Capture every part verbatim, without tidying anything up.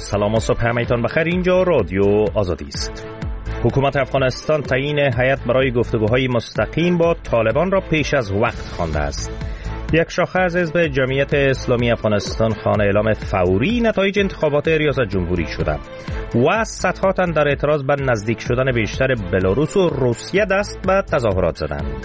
سلام و صبح همگیتان بخیر. اینجا رادیو آزادی است. حکومت افغانستان تعیین هیئت برای گفتگوهای مستقیم با طالبان را پیش از وقت خوانده است. یک شاخه از حزب جمعیت اسلامی افغانستان خوان اعلام فوری نتایج انتخابات ریاست جمهوری شده و صدها تن در اعتراض به نزدیک شدن بیشتر بلاروس و روسیه دست به تظاهرات زدند.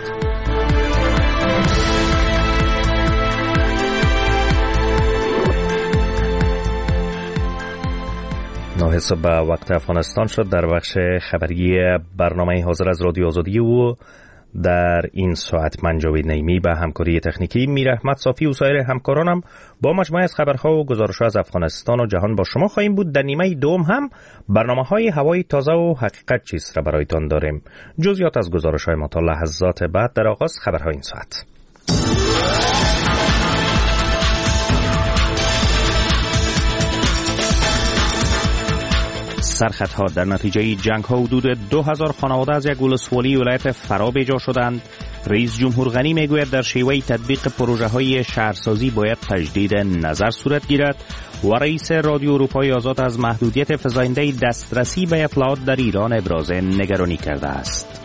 نه صبح به وقت افغانستان شد. در بخش خبری برنامه حاضر از رادیو آزادی و در این ساعت من جاوید نعیمی به همکاری تکنیکی میر احمد صافی و سایر همکارانم با مجموعه از خبرها و گزارش‌ها از افغانستان و جهان با شما خواهیم بود. در نیمه دوم هم برنامه‌های هوای تازه و حقیقت چیست را برایتان داریم. جزئیات از گزارش‌های ما تا لحظات بعد. در آغاز خبرهای این ساعت. سرخطها در نتیجه جنگ‌ها حدود دو هزار خانواده از یک ولسوالی ولایت فرا بیجا شدند. رئیس جمهور غنی میگوید در شیوه تطبیق پروژه‌های شهرسازی باید تجدید نظر صورت گیرد و رئیس رادیو اروپای آزاد از محدودیت فزاینده دسترسی به اطلاعات در ایران ابراز نگرانی کرده است.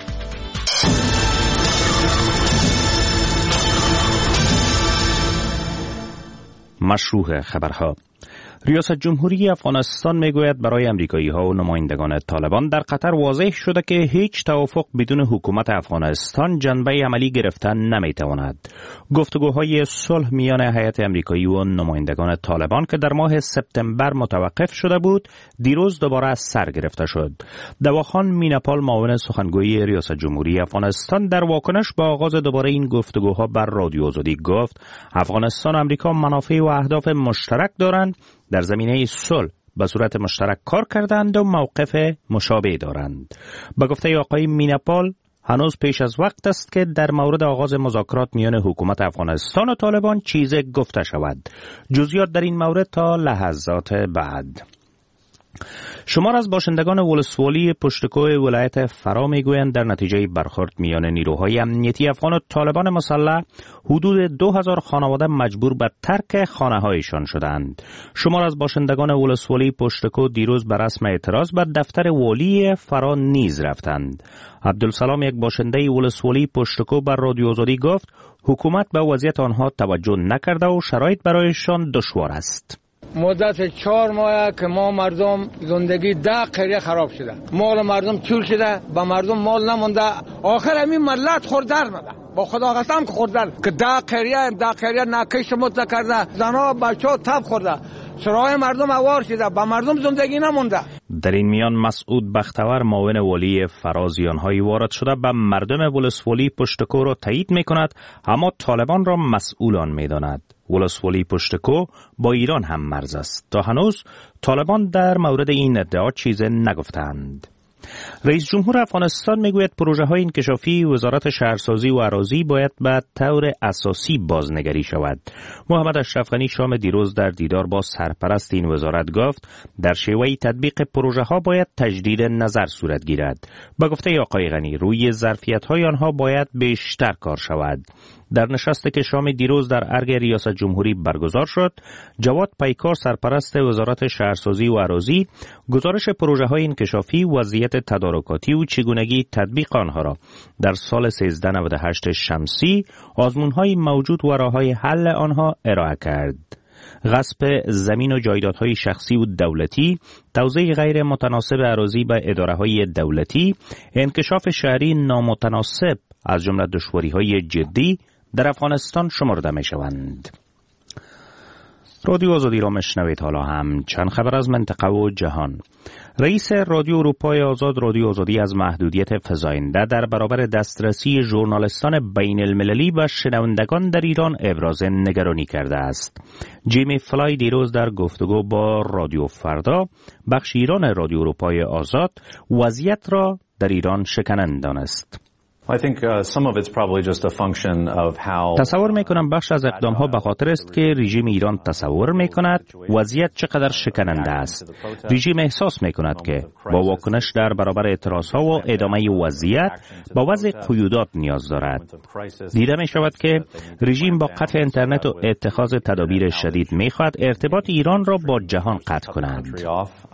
مشروع خبرها. ریاست جمهوری افغانستان میگوید برای امریکایی‌ها و نمایندگان طالبان در قطر واضح شده که هیچ توافق بدون حکومت افغانستان جنبه عملی گرفتن نمیتواند. گفتگوهای صلح میان هیئت امریکایی و نمایندگان طالبان که در ماه سپتامبر متوقف شده بود، دیروز دوباره از سر گرفته شد. دواخان میناپال، معاون سخنگوی ریاست جمهوری افغانستان، در واکنش به آغاز دوباره این گفتگوها بر رادیو آزادی گفت افغانستان و امریکا منافع و اهداف مشترک دارند، در زمینه صلح به صورت مشترک کار کردند و موقف مشابه دارند. به گفته آقای میناپال هنوز پیش از وقت است که در مورد آغاز مذاکرات میان حکومت افغانستان و طالبان چیز گفته شود. جزئیات در این مورد تا لحظات بعد. شمار از باشندگان ولسوالی پشتکوه ولایت فرا میگویند در نتیجه برخورد میان نیروهای امنیتی افغان و طالبان مسلح حدود دو هزار خانواده مجبور به ترک خانه‌هایشان شدند. شمار از باشندگان ولسوالی پشتکو دیروز به رسم اعتراض به دفتر والی فرا نیز رفتند. عبدالسلام، یک باشنده ولسوالی پشتکو، بر رادیو آزادی گفت حکومت به وضعیت آنها توجه نکرده و شرایط برایشان دشوار است. مدت چهار ماه که ما مردم زندگی ده قریه خراب شده، مال مردم چور شده، با مردم مال نمونده، آخر همین ملت خوردر نده، با خدا قسم که خوردر که ده قریه ده قریه نکش مت کرده، زنا بچه‌ها تب خورده، سرای مردم اوار شده، با مردم زندگی نمونده. در این میان مسعود بختور، معاون والی فرا، زیان‌هایی وارد شده به مردم ولسوالی پشتکو را تایید می‌کند، اما طالبان را مسئول آن می‌داند. ولسوالی پشتکو با ایران هم مرز است. تا هنوز طالبان در مورد این ادعا چیز نگفتند. رئیس جمهور افغانستان میگوید پروژه های انکشافی وزارت شهرسازی و اراضی باید به طور اساسی بازنگری شود. محمد اشرف غنی شام دیروز در دیدار با سرپرست این وزارت گفت در شیوه تطبیق پروژه ها باید تجدید نظر صورت گیرد. با گفته آقای غنی روی ظرفیت های آنها باید بیشتر کار شود. در نشستی که شام دیروز در ارگ ریاست جمهوری برگزار شد، جواد پیکار، سرپرست وزارت شهرسازی و اراضی، گزارش پروژه های انکشافی، وضعیت تدارکاتی و چگونگی تطبیق آنها را در سال سیزده نود و هشت شمسی، آزمون‌های موجود و راه‌های حل آنها ارائه کرد. غصب زمین و جایدادهای شخصی و دولتی، توزیع غیر متناسب اراضی به اداره‌های دولتی، انکشاف شهری نامتناسب از جمله دشواری‌های جدی در افغانستان شمرده می‌شوند. رادیو آزادی را میشنوید. حالا هم چند خبر از منطقه و جهان. رئیس رادیو اروپای آزاد رادیو آزادی از محدودیت فزاینده در برابر دسترسی ژورنالیستان بین المللی و شنوندگان در ایران ابراز نگرانی کرده است. جیمی فلای دیروز در گفتگو با رادیو فردا، بخش ایران رادیو اروپای آزاد، وضعیت را در ایران شکننده دانست. تصور میکنم بخش از اقدام ها به خاطر است که رژیم ایران تصور میکند وضعیت چقدر شکننده است. رژیم احساس میکند که با واکنش در برابر اعتراض ها و ادامه وضعیت با وضع قیودات نیاز دارد. دیده می شود که رژیم با قطع اینترنت و اتخاذ تدابیر شدید میخواهد ارتباط ایران را با جهان قطع کند.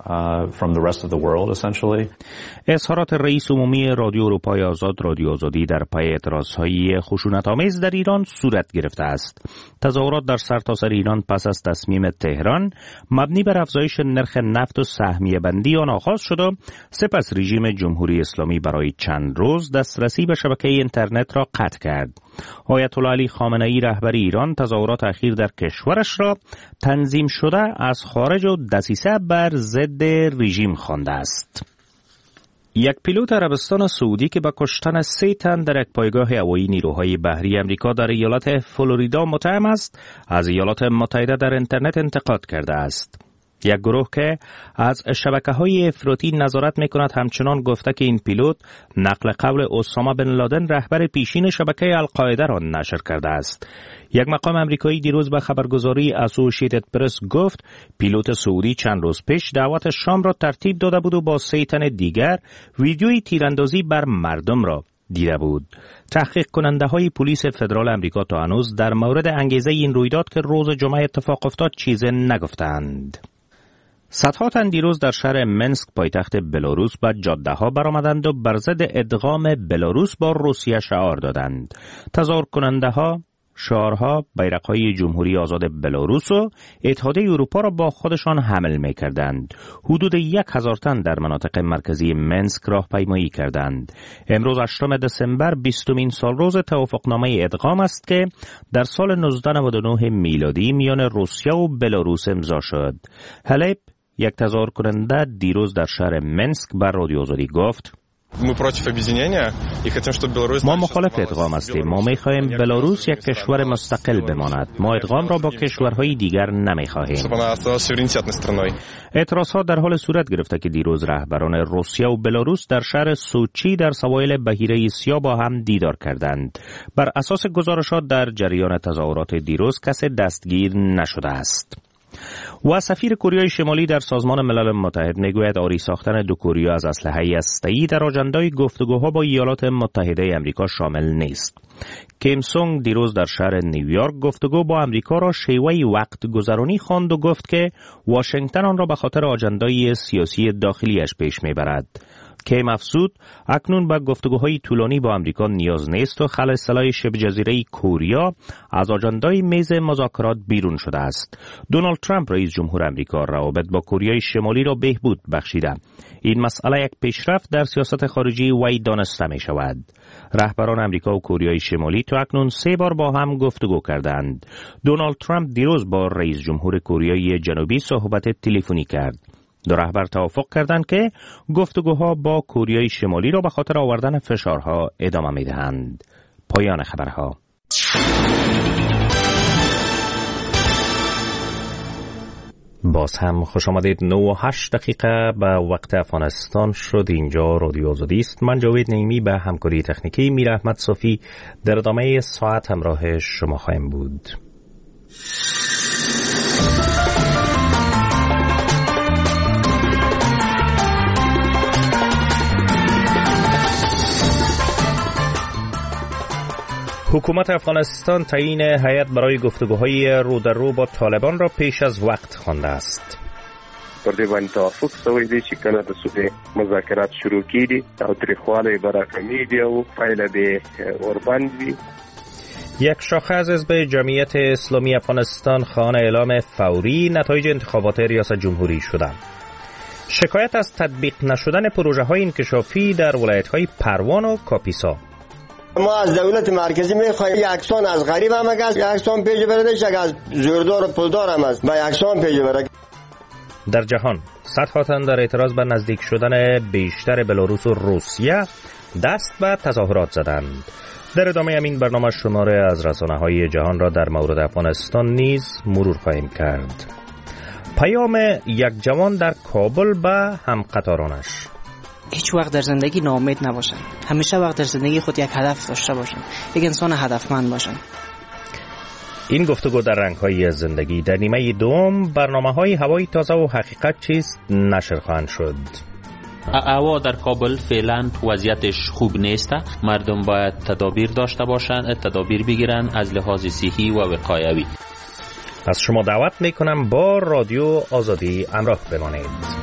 اظهارات رئیس عمومی رادیو اروپای آزاد رادیو آزادی در پی اعتراضهای خشونت‌آمیز در ایران صورت گرفته است. تظاهرات در سرتاسر ایران پس از تصمیم تهران مبنی بر افزایش نرخ نفت و سهمیه بندی آن آغاز شد و سپس رژیم جمهوری اسلامی برای چند روز دسترسی به شبکه اینترنت را قطع کرد. آیت الله علی خامنه ای رهبر ایران تظاهرات اخیر در کشورش را تنظیم شده از خارج و دسیسه بر ضد رژیم خوانده است. یک پیلوت عربستان سعودی که به کشتن سه تن در یک پایگاه هوایی نیروهای بحری امریکا در ایالت فلوریدا متهم است، از ایالات متحده در اینترنت انتقاد کرده است. یک گروه که از شبکه‌های افراطی نظارت می‌کند همچنان گفته که این پیلوت نقل قول اسامه بن لادن رهبر پیشین شبکه القاعده را نشر کرده است. یک مقام امریکایی دیروز به خبرگزاری اسوسییتد پرس گفت پیلوت سعودی چند روز پیش دعوت شام را ترتیب داده بود و با سه تن دیگر ویدیوی تیراندازی بر مردم را دیده بود. تحقیق کننده های پلیس فدرال امریکا تا هنوز در مورد انگیزه این رویداد که روز جمعه اتفاق افتاد چیزی نگفتند. صدها تن دیروز در شهر منسک پایتخت بلاروس به جاده ها برآمدند و بر ضد ادغام بلاروس با روسیه شعار دادند. تظاهر کننده ها شعارها، بیرق‌های جمهوری آزاد بلاروس و اتحادیه اروپا را با خودشان حمل می‌کردند. حدود یک هزار تن در مناطق مرکزی منسک راهپیمایی کردند. امروز هشتم دسامبر بیستمین سالروز توافقنامه ادغام است که در سال نوزده نود و نه میلادی میان روسیه و بلاروس امضا شد. هلپ، یک تظاهر کننده دیروز در شهر منسک بر رادیو آزادی گفت: ما مخالف ادغام هستیم. ما می‌خواهیم بلاروس یک کشور مستقل بماند. ما ادغام را با کشورهای دیگر نمی‌خواهیم. اعتراضات در حال صورت گرفته که دیروز رهبران روسیه و بلاروس در شهر سوچی در سواحل بحیره سیاه با هم دیدار کردند. بر اساس گزارشات در جریان تظاهرات دیروز کسی دستگیر نشده است. و سفیر کره شمالی در سازمان ملل متحد میگوید آری ساختن دو کره از اسلحه هسته‌ای در آژندای گفتگوها با ایالات متحده آمریکا شامل نیست. کیم سونگ دیروز در شهر نیویورک گفتگو با آمریکا را شیوه وقت گذرانی خواند و گفت که واشنگتن آن را به خاطر آژندای سیاسی داخلیش پیش میبرد. کیم افزود اکنون به گفتگوهای طولانی با آمریکا نیاز نیست و خلع سلاح شبه جزیره کوریا از آژندای میز مذاکرات بیرون شده است. دونالد ترامپ رئیس جمهور آمریکا روابط با کره شمالی را بهبود بخشیده. این مسئله یک پیشرفت در سیاست خارجی وی دانسته می شود. رهبران آمریکا و کره شمالی تا اکنون سه بار با هم گفتگو کردند. دونالد ترامپ دیروز با رئیس جمهور کره جنوبی صحبت تلفنی کرد. دو رهبر توافق کردند که گفتگوها با کره شمالی را به خاطر آوردن فشارها ادامه می‌دهند. پایان خبرها. باز هم خوش آمدید. نه و هشت دقیقه به وقت افغانستان شد. اینجا رادیو آزادی است. من جاوید نعیمی به همکاری تکنیکی میر احمد صافی در ادامه ساعت همراه شما خواهیم بود. حکومت افغانستان تعیین هیئت برای گفتگوهای رو در رو با طالبان را پیش از وقت خوانده است. پر دې باندې توافق شوی دی چې کله د صلح مذاکرات شروع کیږي او تاریخواله به راکمیږي او پایله به ورباندې. یک شاخه از حزب جمعیت اسلامی افغانستان خواهان اعلام فوری نتایج انتخابات ریاست جمهوری شدند. شکایت از تطبیق نشدن پروژه‌های انکشافی در ولایت‌های پروان و کاپیسا. ما از دولت مرکزی میخوایم یکسان از غریب هم است، یکسان پیش برده شد، از زوردار و پولدار هم است و یکسان پیش برده. در جهان صدها تن در اعتراض به نزدیک شدن بیشتر بلاروس و روسیه دست به تظاهرات زدند. در ادامه همین برنامه شماره از رسانه‌های جهان را در مورد افغانستان نیز مرور خواهیم کرد. پیام یک جوان در کابل به همقطارانش. هیچ وقت در زندگی ناامید نباشن، همیشه وقت در زندگی خود یک هدف داشته باشن، یک انسان هدفمند باشن. این گفتگو در رنگ‌های زندگی در نیمه دوم برنامه‌های هوای تازه و حقیقت چیست نشر خواهند شد. هوا در کابل فعلا وضعیتش خوب نیست. مردم باید تدابیر داشته باشند، تدابیر بگیرن از لحاظ صحی و وقایوی. از شما دعوت میکنم با رادیو آزادی همراه بمانید.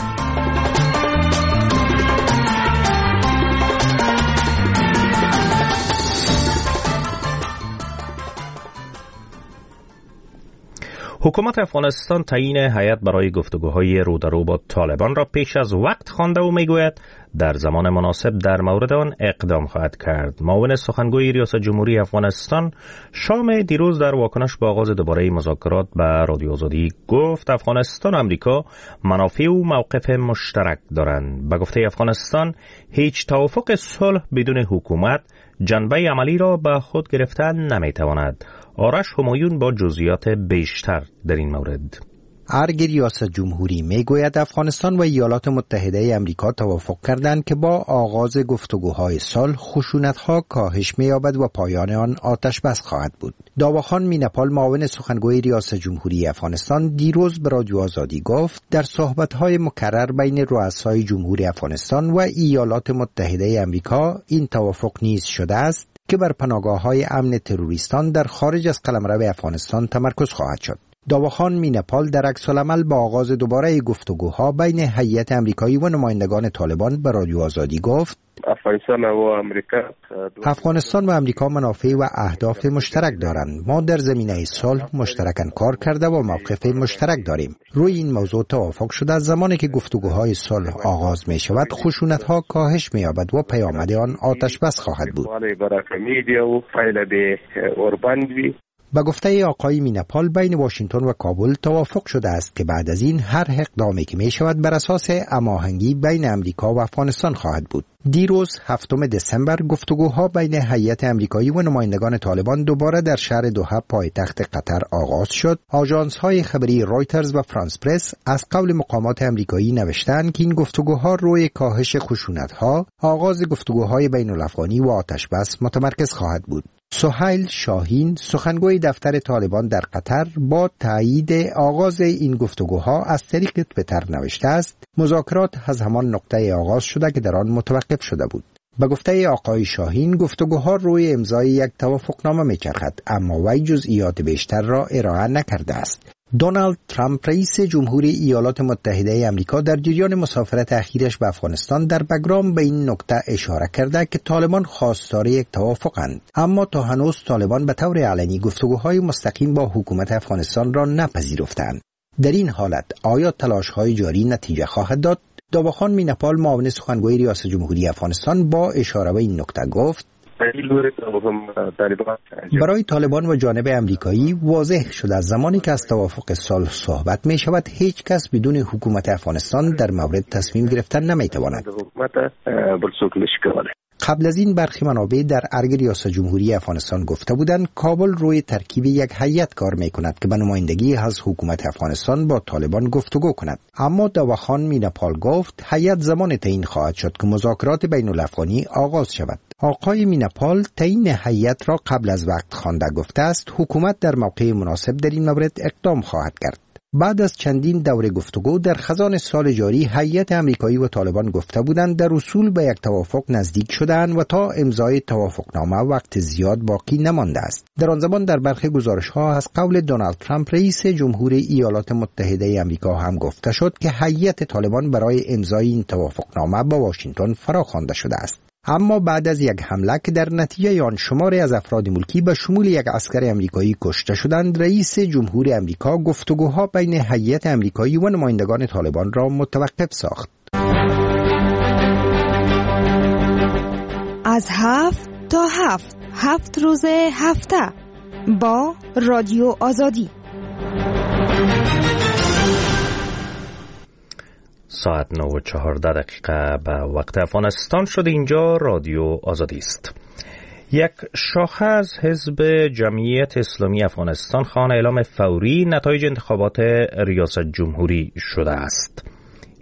حکومت افغانستان تعیین هیئت برای گفتگوهای رو در رو با طالبان را پیش از وقت خوانده و میگوید در زمان مناسب در مورد آن اقدام خواهد کرد. معاون سخنگوی ریاست جمهوری افغانستان شام دیروز در واکنش به آغاز دوباره مذاکرات به رادیو آزادی گفت افغانستان و امریکا منافع و موقف مشترک دارند. به گفته افغانستان هیچ توافق صلح بدون حکومت جنبه عملی را به خود گرفتن نمیتواند. آرش همایون با جزئیات بیشتر در این مورد. ارگ ریاست جمهوری میگوید افغانستان و ایالات متحده امریکا توافق کردند که با آغاز گفتگوهای صلح خشونت‌ها کاهش می‌یابد و پایان آن آتش بس خواهد بود. داواخان مینپال معاون سخنگوی ریاست جمهوری افغانستان دیروز به رادیو آزادی گفت در صحبت‌های مکرر بین رؤسای جمهوری افغانستان و ایالات متحده امریکا این توافق نیز شده است که بر پناهگاه‌های امن تروریستان در خارج از قلمرو افغانستان تمرکز خواهد شد. داواخان مینپال در عکس‌العمل با آغاز دوباره گفتگوها بین هیئت امریکایی و نمایندگان طالبان به رادیو آزادی گفت افغانستان و امریکا افغانستان و امریکا منافع و اهداف مشترک دارند. ما در زمینه صلح مشترکاً کار کرده و موقف مشترک داریم. روی این موضوع توافق شده از زمانی که گفتگوهای صلح آغاز می شود خشونت‌ها کاهش می یابد و پیامد آن آتش بس خواهد بود. با گفته آقای مینپال بین واشنگتن و کابل توافق شده است که بعد از این هر اقدامی که می شود بر اساس هماهنگی بین امریکا و افغانستان خواهد بود. دیروز هفتم دسامبر گفتگوها بین هیئت امریکایی و نمایندگان طالبان دوباره در شهر دوحه پایتخت قطر آغاز شد. آژانس‌های خبری رویترز و فرانس پرس از قول مقامات امریکایی نوشتند که این گفتگوها روی کاهش خشونت‌ها، آغاز گفتگوهای بین‌الافغانی و آتش بس متمرکز خواهد بود. سهیل شاهین سخنگوی دفتر طالبان در قطر با تایید آغاز این گفتگوها از طریق توییتر نوشته است مذاکرات از همان نقطه آغاز شده که در آن متوقف شده بود. به گفته آقای شاهین گفتگوها روی امضای یک توافقنامه می‌چرخد اما وی جزئیات بیشتر را ارائه نکرده است. دونالد ترامپ رئیس جمهوری ایالات متحده امریکا در جریان مسافرت اخیرش به افغانستان در بگرام به این نکته اشاره کرده که طالبان خواستار یک توافقند، اما تا هنوز طالبان به طور علنی گفتگوهای مستقیم با حکومت افغانستان را نپذیرفتند. در این حالت آیا تلاش‌های جاری نتیجه خواهد داد؟ داواخان مینپال معاون سخنگوی ریاست جمهوری افغانستان با اشاره به این نکته گفت برای طالبان و جانب امریکایی واضح شد از زمانی که از توافق صلح صحبت می شود هیچ کس بدون حکومت افغانستان در مورد تصمیم گرفتن نمی تواند. قبل از این برخی منابع در ارگ ریاست جمهوری افغانستان گفته بودند کابل روی ترکیب یک هیئت کار می کند که به نمایندگی از حکومت افغانستان با طالبان گفتگو کند. اما داواخان مینپال گفت هیئت زمان تعیین خواهد شد که مذاکرات بین الافغانی آغاز شود. آقای مینپال تعیین هیئت را قبل از وقت خوانده گفته است حکومت در موقع مناسب در این مورد اقدام خواهد کرد. بعد از چندین دوره گفتگو در خزان سال جاری هیئت امریکایی و طالبان گفته بودند در اصول به یک توافق نزدیک شدند و تا امضای توافقنامه وقت زیاد باقی نمانده است. در آن زمان در برخی گزارش‌ها از قول دونالد ترامپ رئیس جمهوری ایالات متحده آمریکا هم گفته شد که هیئت طالبان برای امضای این توافقنامه با واشنگتن فراخوانده شده است. اما بعد از یک حمله که در نتیجه آن شماری از افراد ملکی به شمول یک عسکر امریکایی کشته شدند، رئیس جمهوری امریکا گفتگوها بین هیئت امریکایی و نمایندگان طالبان را متوقف ساخت. از هفت تا هفت هفت روز هفته با رادیو آزادی. ساعت نه و چهارده دقیقه به وقت افغانستان شده. اینجا رادیو آزادی است. یک شاخه از حزب جمعیت اسلامی افغانستان خواهان اعلام فوری نتایج انتخابات ریاست جمهوری شده است.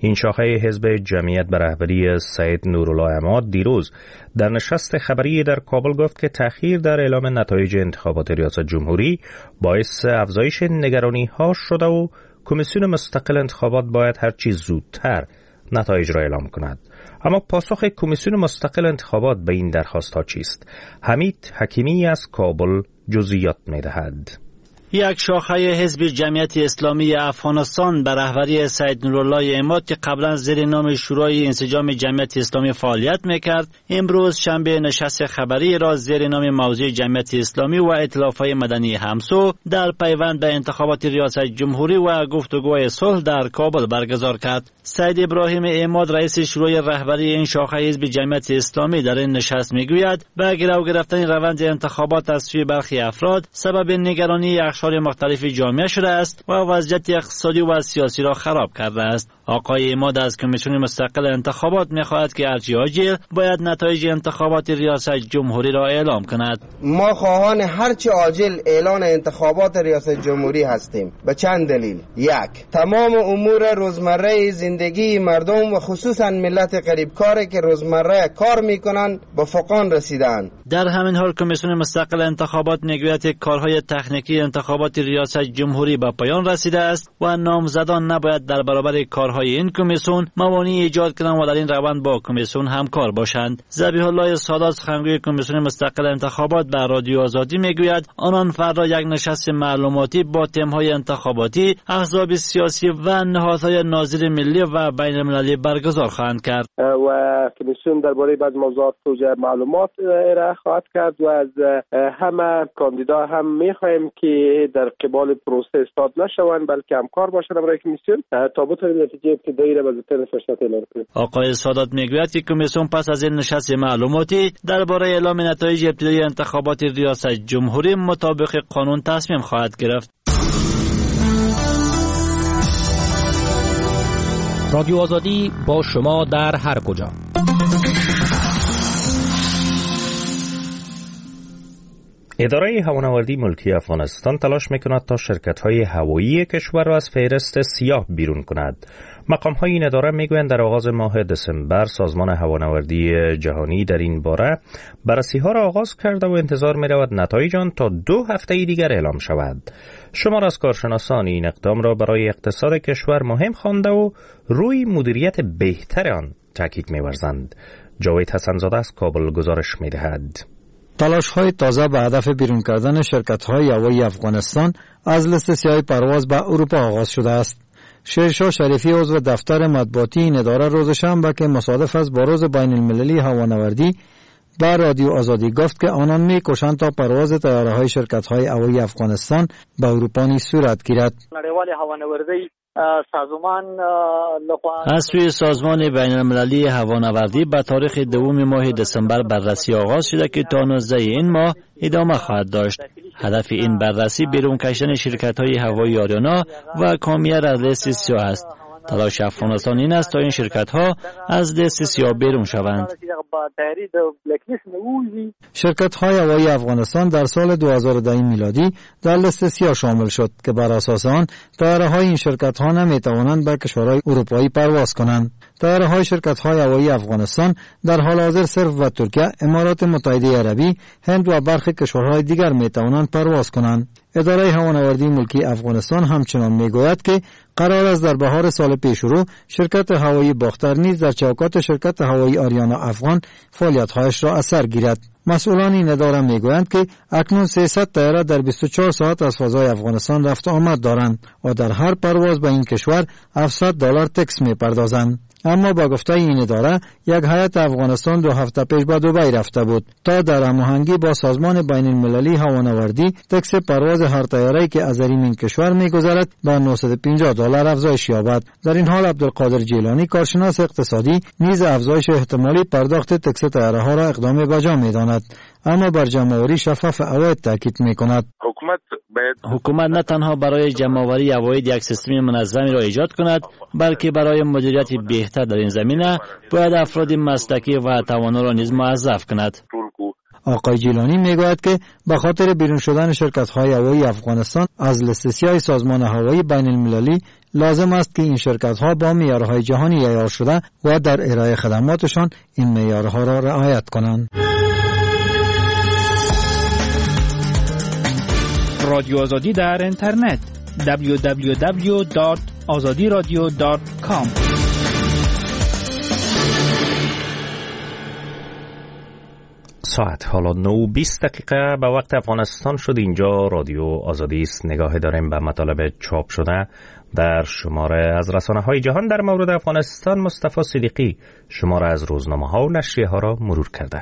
این شاخه حزب جمعیت به رهبری سید نورالله عماد دیروز در نشست خبری در کابل گفت که تأخیر در اعلام نتایج انتخابات ریاست جمهوری باعث افزایش نگرانی ها شده و کمیسیون مستقل انتخابات باید هر چیز زودتر نتایج را اعلام کند. اما پاسخ کمیسیون مستقل انتخابات به این درخواست ها چیست؟ حمید حکیمی از کابل جزئیات می‌دهد. یک شاخه حزب جمعیت اسلامی افغانستان به رهبری سید نورالله عماد که قبلا زیر نام شورای انسجام جمعیت اسلامی فعالیت میکرد، امروز شنبه نشست خبری را زیر نام موضوع جمعیت اسلامی و ائتلاف‌های مدنی همسو در پیوند به انتخابات ریاست جمهوری و گفتگوهای صلح در کابل برگزار کرد. سید ابراهیم عماد رئیس شورای رهبری این شاخه حزب جمعیت اسلامی در این نشست میگوید به گرو گرفتن روند انتخابات از سوی برخی افراد سبب نگرانی اقشار مختلف جامعه شده است و وضعیت اقتصادی و سیاسی را خراب کرده است. آقای عماد از کمیسیون مستقل انتخابات می‌خواهد که هرچه عاجل باید نتایج انتخابات ریاست جمهوری را اعلام کند. ما خواهان هرچه عاجل اعلان انتخابات ریاست جمهوری هستیم. به چند دلیل. یک، تمام امور روزمره زندگی مردم و خصوصا ملت غریبکاری که روزمره کار می‌کنند به فقان رسیدند. در همین حال کمیسیون مستقل انتخابات میگوید که کارهای تکنیکی انتخابات ریاست جمهوری به پایان رسیده است و نامزدان نباید در برابر کارهای این کمیسیون موانعی ایجاد کنند و در این روند با کمیسیون همکار باشند. ذبیح الله سادات سخنگوی کمیسیون مستقل انتخابات به رادیو آزادی میگوید آنان فردا یک نشست معلوماتی با تمهای انتخاباتی، احزاب سیاسی و نهادهای ناظر ملی و بین المللی برگزار خواهند کرد و کمیسیون درباره بعض موضوعات توجیه معلومات ارائه خواهد کرد و از همه کاندیدا هم میخواهیم که در قبال پروسه استاد نشوند بلکه همکار باشند برای کمیسیون تا بتوانیم نتیجه ابتدایی را به زودترین فرصت اعلام کنیم. آقای سادات میگوید که کمیسیون پس از این نشست معلوماتی درباره اعلام نتایج ابتدایی انتخابات ریاست جمهوری مطابق قانون تصمیم خواهد گرفت. رادیو آزادی با شما در هر کجا. اداره هوانوردی ملکی افغانستان تلاش میکند تا شرکت‌های هوایی کشور را از فهرست سیاه بیرون کند. مقام‌های این اداره میگویند در آغاز ماه دسامبر سازمان هوانوردی جهانی در این باره بررسی‌ها را آغاز کرده و انتظار می‌رود نتایج آن تا دو هفته دیگر اعلام شود. شمار از کارشناسان این اقدام را برای اقتصاد کشور مهم خوانده و روی مدیریت بهتر آن تاکید می‌ورزند. جاوید حسن‌زاده از کابل گزارش می‌دهد. تلاش‌های تازه به هدف بیرون کردن شرکت‌های هوایی افغانستان از لیست سیاه پرواز به اروپا آغاز شده است. شیرشاه شریفی عضو دفتر مطبوعاتی این اداره روز شنبه که مصادف است با روز بین المللی هوانوردی به رادیو آزادی گفت که آنان می‌کوشند تا پرواز طیاره‌های شرکت‌های هوایی افغانستان به اروپا نیز صورت گیرد. سازمان از سوی سازمان بین المللی هوانوردی به تاریخ دوم ماه دسامبر بررسی آغاز شده که تا نوزده این ماه ادامه خواهد داشت. هدف این بررسی بیرون کشیدن شرکت‌های هوایی آریانا و کامیر از لیست سیاه است. تلاش افغانستان این است تا این شرکت‌ها از لیست سیاه بیرون شوند. شرکت‌های هوایی افغانستان در سال دو هزار و ده میلادی در لیست سیاه شامل شد که بر اساس آن طیاره‌های این شرکت‌ها نمی‌توانند به کشورهای اروپایی پرواز کنند. طیاره‌های شرکت‌های هوایی افغانستان در حال حاضر صرف به ترکیه، امارات متحده عربی، هند و برخی کشورهای دیگر می‌توانند پرواز کنند. اداره هوانوردی ملکی افغانستان همچنان میگوید که قرار است در بهار سال پیش رو شرکت هوایی باختر نیز در چوکات شرکت هوایی آریانا افغان فعالیت‌هایش را از سر گیرد. مسئولان این اداره میگویند که اکنون سیصد طیاره در بیست و چهار ساعت از فضای افغانستان رفت آمد دارند و در هر پرواز به این کشور هفتصد دلار تکس میپردازند. اما با گفته این اداره یک هیئت افغانستان دو هفته پیش به دبی رفته بود تا در هماهنگی با سازمان بین المللی هوانوردی تکس پرواز هر طیاره‌ای که از این کشور می‌گذرد به نهصد و پنجاه دلار افزایش یابد. در این حال عبدالقادر جیلانی کارشناس اقتصادی نیز افزایش احتمالی پرداخت تکس طیاره‌ها را اقدام بجا می‌داند، اما بر جمع‌آوری شفاف عواید تاکید می‌کند. حکومت باید حکومت نه تنها برای جمع‌آوری عواید یک سیستم منظمی را ایجاد کند، بلکه برای مدیریت بهتر در این زمینه باید افراد مسلکی و توانا را نیز موظف کند. آقای جیلانی میگوید که به خاطر بیرون شدن شرکت‌های هوایی افغانستان از لیست سیاه سازمان هوایی بین المللی لازم است که این شرکت‌ها با معیارهای جهانی عیار شده و در ارائه خدماتشان این معیارها را رعایت کنند. رادیو آزادی در اینترنت دبلیو دبلیو دبلیو دات آزادی رادیو دات کام. ساعت حالا نه و بیست دقیقه به وقت افغانستان شد. اینجا رادیو آزادی است. نگاه داریم به مطالب چاپ شده در شماره از رسانه‌های جهان در مورد افغانستان. مصطفی صدیقی شماره از روزنامه‌ها و نشریه‌ها را مرور کرده.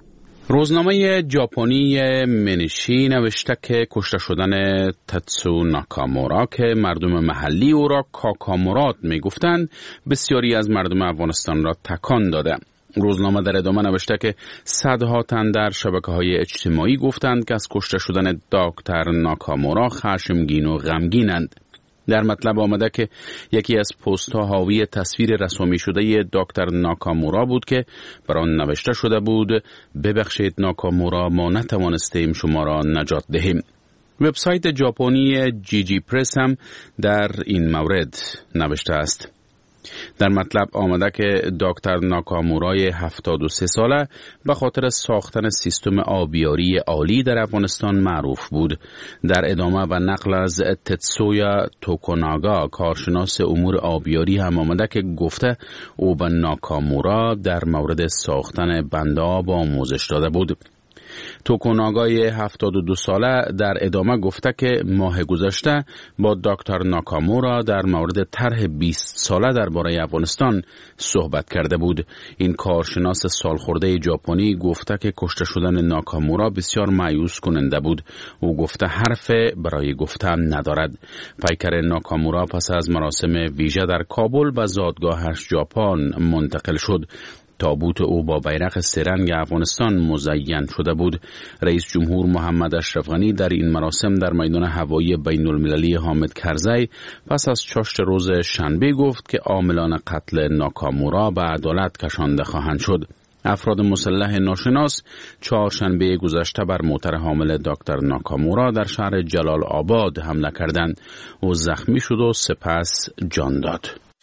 روزنامه ژاپنی منشی نوشته که کشته شدن تاتسو ناکامورا که مردم محلی او را کاکامورات میگفتند بسیاری از مردم افغانستان را تکان داده. روزنامه در ادامه نوشته که صدها تن در شبکه‌های اجتماعی گفتند که از کشته شدن دکتر ناکامورا خشمگین و غمگینند. در مطلب آمده که یکی از پست‌ها حاوی تصویر رسومی شده دکتر ناکامورا بود که بر آن نوشته شده بود: ببخشید ناکامورا، ما نتوانستیم شما را نجات دهیم. وبسایت ژاپنی جی جی پرس هم در این مورد نوشته است. در مطلب آمده که دکتر ناکامورای هفتاد و سه ساله به خاطر ساختن سیستم آبیاری عالی در افغانستان معروف بود. در ادامه و نقل از تتسویا توکوناگا کارشناس امور آبیاری هم آمده که گفته او به ناکامورا در مورد ساختن بند آب آموزش داده بود. توکوناگای هفتاد و دو ساله در ادامه گفته که ماه گذشته با دکتر ناکامورا در مورد طرح بیست ساله درباره افغانستان صحبت کرده بود. این کارشناس سالخورده ژاپنی گفته که کشته شدن ناکامورا بسیار مایوس کننده بود. او گفته حرف برای گفتن ندارد. پیکر ناکامورا پس از مراسم ویژه در کابل به زادگاهش ژاپن منتقل شد. تابوت او با بیرق سه‌رنگ افغانستان مزین شده بود. رئیس جمهور محمد اشرف غنی در این مراسم در میدان هوایی بین المللی حامد کرزی پس از چاشت روز شنبه گفت که عاملان قتل ناکامورا به عدالت کشانده خواهند شد. افراد مسلح ناشناس چهارشنبه گذشته بر موتر حامل دکتر ناکامورا در شهر جلال آباد حمله کردند. او زخمی شد و سپس جان داد.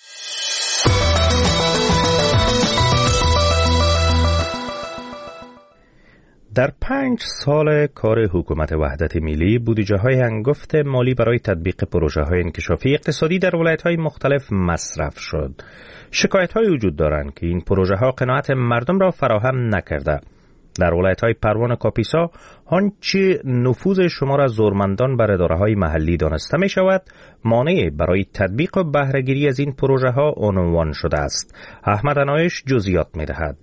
در پنج سال کار حکومت وحدت ملی بودجه‌های هنگفت مالی برای تطبیق پروژه‌های انکشافی اقتصادی در ولایت‌های مختلف مصرف شد. شکایت‌های وجود دارند که این پروژه‌ها قناعت مردم را فراهم نکرده. در ولایت‌های پروان و کاپیسا آنچه نفوذ شمار از زورمندان بر اداره‌های محلی دانسته می‌شود، مانع برای تطبیق و بهره‌گیری از این پروژه‌ها عنوان شده است. احمد عنایش جزئیات می‌دهد.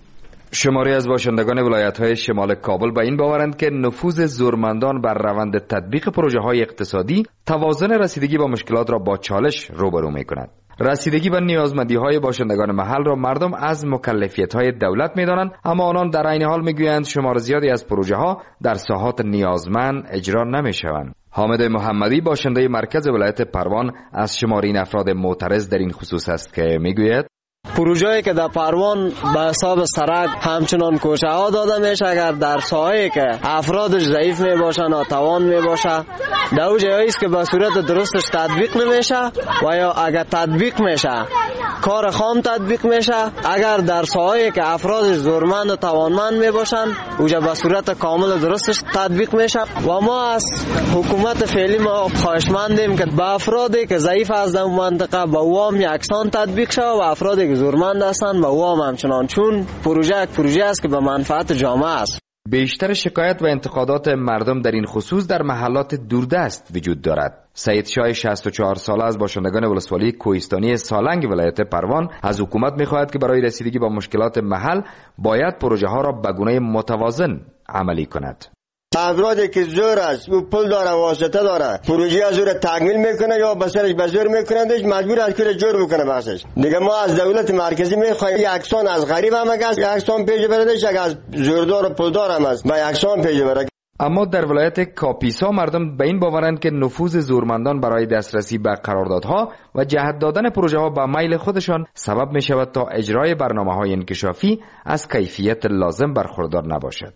شماری از باشندگان ولایت‌های شمال کابل به این باورند که نفوذ زورمندان بر روند تطبیق پروژه‌های اقتصادی توازن رسیدگی با مشکلات را با چالش روبرو می‌کند. رسیدگی به نیازمندی‌های باشندگان محل را مردم از مکلفیت‌های دولت می‌دانند، اما آنان در عین حال می‌گویند شمار زیادی از پروژه‌ها در ساحات نیازمند اجرا نمی‌شوند. حامد محمدی باشنده مرکز ولایت پروان از شمار این افراد معترض در این خصوص است که می‌گوید پروژه‌ای که در پروان به حساب سرک همچنان کوچه ها داده میشه، اگر در ساحه‌ای که افرادش ضعیف می باشن و توان می باشه در اون جایی است که به صورت درستش تطبیق نمیشه و یا اگر تطبیق میشه کار خام تطبیق میشه. اگر در ساحه‌ای که افرادش زورمند و توانمند می باشن اونجا به صورت کامل درستش تطبیق میشه. و ما از حکومت فعلی ما خواهشمندیم که به افرادی که ضعیف از در منطقه به اوام یکسان تطبیق شه و افرادی که زورمند هستند به اوام همچنان، چون پروژه یک پروژه است که به منفعت جامعه است. بیشتر شکایت و انتقادات مردم در این خصوص در محلات دوردست وجود دارد. سید شاه شصت و چهار ساله از باشندگان ولسوالی کوهستانی سالنگ ولایت پروان از حکومت می‌خواهد که برای رسیدگی با مشکلات محل باید پروژه ها را به گونه متوازن عملی کند. افرادی که زور است و پول داره واسطه داره پروژه از زور تکمیل میکنه یا بسرش به زور میکنندش مجبور است که جور بکنه بخشش. دیگه ما از دولت مرکزی میخوایم یکسان از غریب هم است یکسان پیش بردش، اگه از زوردار و پولدار هم است با یکسان پیش بره. اما در ولایت کاپیسا مردم به این باورند که نفوذ زورمندان برای دسترسی به قراردادها و جهت دادن پروژه ها به میل خودشان سبب می شود تا اجرای برنامه های انکشافی از کیفیت لازم برخوردار نباشد.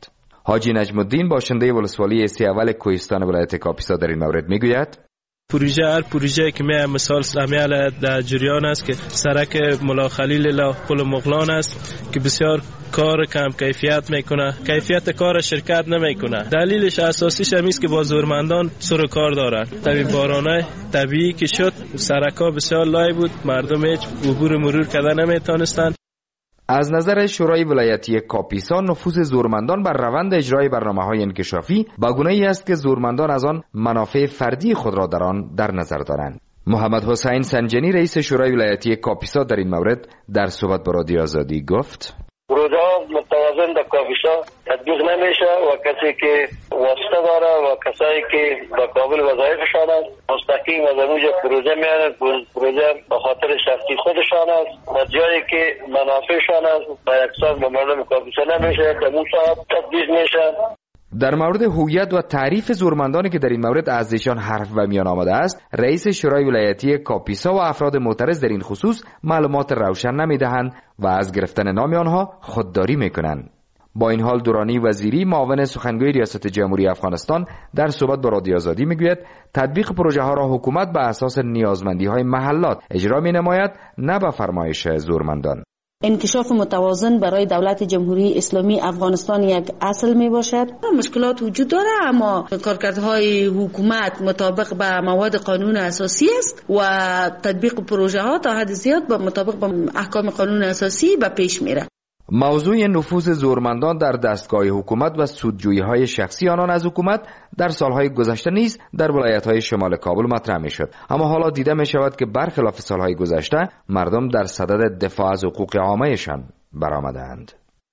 حاجی نجم الدین باشنده ولسوالی سی اول کوهستان ولایت کاپیسا در این مورد میگوید: پروژه هر پروژه که می مثال سمیال در جریان است که سرک ملا خلیل لا پل مغلان است که بسیار کار کم کیفیت میکنه، کیفیت کار شرکت نمیکنه. دلیلش اساسیش هم است که بازورمندان سر کار دارن. طبیعی بارانه طبیعی که شد سرکا بسیار لای بود، مردم هیچ عبور مرور کردن نمیتونستن. از نظر شورای ولایتی کاپیسا نفوذ زورمندان بر روند اجرای برنامه‌های انکشافی با گونه‌ای است که زورمندان از آن منافع فردی خود را در آن در نظر دارند. محمد حسین سنجنی رئیس شورای ولایتی کاپیسا در این مورد در صحبت با رادیو آزادی گفت: پروژه متوازن در کاپیسا تطبیق نمیشه و کسی که واسطه داره و کسایی که به قابل وظایفشان است مستقیم از اونجا پروژه میانه، پروژه به خاطر شخصی خودشان است و جایی که منافعشان است با یکسان به مردم کاپیسا نمیشه که موساد تطبیق میشه. در مورد هویت و تعریف زورمندانی که در این مورد از ایشان حرف و میان آمده است، رئیس شورای ولایتی کاپیسا و افراد معترض در این خصوص معلومات روشن نمیدهند و از گرفتن نام آنها خودداری میکنند. با این حال دورانی وزیری معاون سخنگوی ریاست جمهوری افغانستان در صحبت با رادیو آزادی میگوید تطبیق پروژه ها را حکومت به اساس نیازمندی های محلات اجرا می نماید، نه به فرمایش زورمندان. انکشاف متوازن برای دولت جمهوری اسلامی افغانستان یک اصل می باشد. مشکلات وجود داره اما کارکردهای حکومت مطابق به مواد قانون اساسی است و تطبیق پروژه ها تا حد زیاد با مطابق با احکام قانون اساسی به پیش میره. موضوع نفوذ زورمندان در دستگاه حکومت و سودجویی‌های شخصی آنان از حکومت در سالهای گذشته نیز در ولایت‌های شمال کابل مطرح می‌شد، اما حالا دیده می‌شود که برخلاف سالهای گذشته مردم در صدد دفاع از حقوق عامه‌شان برآمده‌اند.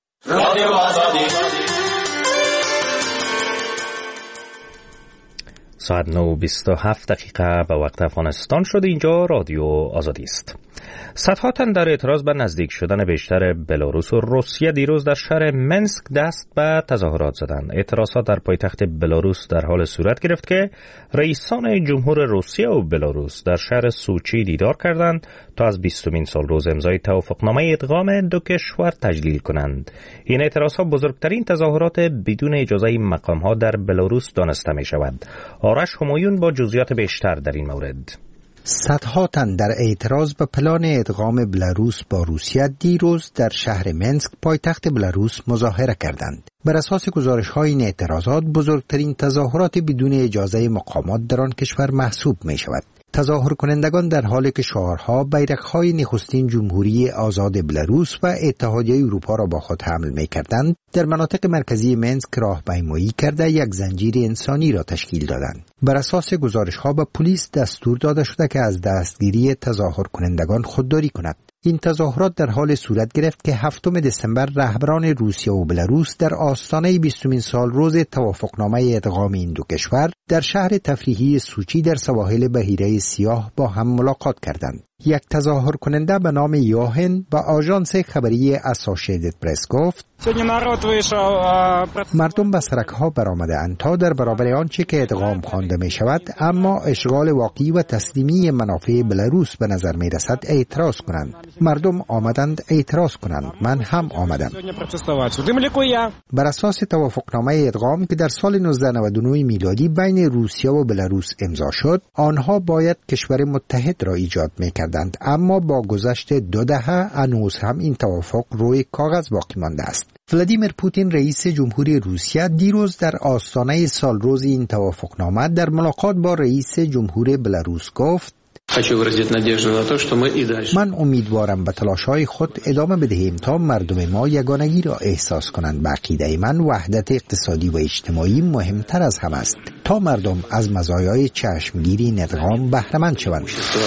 ساعت نه و بیست و هفت دقیقه به وقت افغانستان شده. اینجا رادیو آزادی است. صدها تن در اعتراض به نزدیک شدن بیشتر بلاروس و روسیه دیروز در شهر منسک دست به تظاهرات زدند. اعتراضات در پایتخت بلاروس در حال صورت گرفت که رئیسان جمهور روسیه و بلاروس در شهر سوچی دیدار کردند تا از بیستمین سالروز امضای توافقنامه ادغام دو کشور تجلیل کنند. این اعتراضات بزرگترین تظاهرات بدون اجازه مقام‌ها در بلاروس دانسته می‌شود. آرش همایون با جزئیات بیشتر در این مورد. صدها تن در اعتراض به پلان ادغام بلاروس با روسیه دیروز در شهر منسک پایتخت بلاروس مظاهره کردند. بر اساس گزارش‌های این اعتراضات بزرگترین تظاهرات بدون اجازه مقامات در آن کشور محسوب می‌شود. تظاهر کنندگان در حالی که شعارها، بیرق‌های نخستین جمهوری آزاد بلاروس و اتحادیه اروپا را با خود حمل می‌کردند، در مناطق مرکزی منسک راهپیمایی کرده یک زنجیر انسانی را تشکیل دادند. بر اساس گزارش‌ها به پلیس دستور داده شده که از دستگیری تظاهر کنندگان خودداری کند. این تظاهرات در حال صورت گرفت که هفتم دسامبر رهبران روسیه و بلاروس در آستانه بیستمین سالروز توافقنامه ادغام این دو کشور در شهر تفریحی سوچی در سواحل بحیره سیاه با هم ملاقات کردند. یک تظاهر کننده به نام یوهن با آژانس خبری اسوسییتد پرس گفت: مردم به سرک‌ها برآمده‌اند تا در برابر آنچه که ادغام خوانده می شود اما اشغال واقعی و تسلیمی منافع بلاروس به نظر می رسد اعتراض کنند. مردم آمدند اعتراض کنند. من هم آمدم. بر اساس توافقنامه ادغام که در سال نوزده نود و نه میلادی بین روسیه و بلاروس امضا شد، آنها باید کشور متحد را ایجاد می‌کردند، اما با گذشت دو دهه هنوز هم این توافق روی کاغذ باقی مانده است. ولادیمیر پوتین رئیس جمهوری روسیه دیروز در آستانه سالروز این توافقنامه در ملاقات با رئیس جمهور بلاروس گفت: من امیدوارم به تلاش‌های خود ادامه بدهیم تا مردم ما یگانگی را احساس کنند. به عقیده من وحدت اقتصادی و اجتماعی مهمتر از همه است تا مردم از مزایای چشمگیری این ادغام بهره‌مند شوند.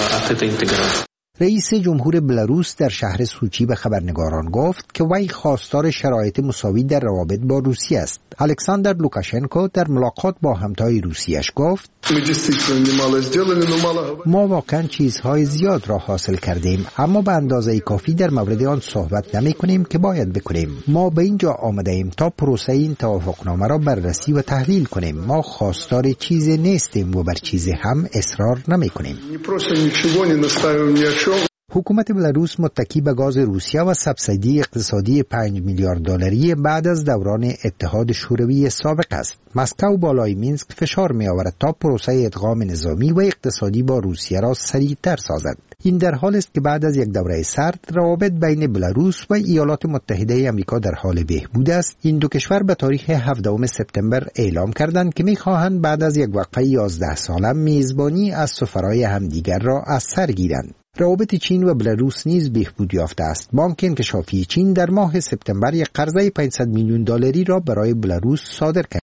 رئیس جمهور بلاروس در شهر سوچی به خبرنگاران گفت که وی خواستار شرایط مساوی در روابط با روسیه است. الکساندر لوکاشنکو در ملاقات با همتای روسیه‌اش گفت: ما واقعا چیزهای زیاد را حاصل کردیم، اما به اندازه کافی در مورد آن صحبت نمی کنیم که باید بکنیم. ما به اینجا آمده ایم تا پروسه این توافقنامه را بررسی و تحلیل کنیم. ما خواستار چیزی نیستیم و بر چیزی هم اصرار نمی کنیم. حکومت بلاروس متکی به گاز روسیه و سبسیدی اقتصادی پنج میلیارد دلاری بعد از دوران اتحاد شوروی سابق است. مسکو بالای مینسک فشار می آورد تا پروسه ادغام نظامی و اقتصادی با روسیه را سریعتر سازد. این در حال است که بعد از یک دوره سرد روابط بین بلاروس و ایالات متحده آمریکا در حال بهبود است. این دو کشور به تاریخ هفدهم سپتامبر اعلام کردند که می‌خواهند بعد از یک وقفه یازده ساله میزبانی از سفرای همدیگر را از سر گیرند. روابط چین و بلاروس نیز بهبود یافته است. بانک انکشافی چین در ماه سپتامبر یک قرضه پانصد میلیون دلاری را برای بلاروس صادر کرد.